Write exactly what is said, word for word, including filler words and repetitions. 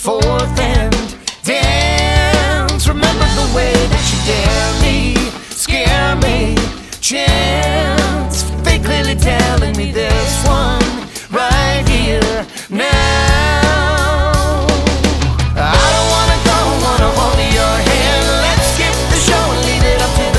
forth and dance. Remember the way that you dare me, scare me, chance.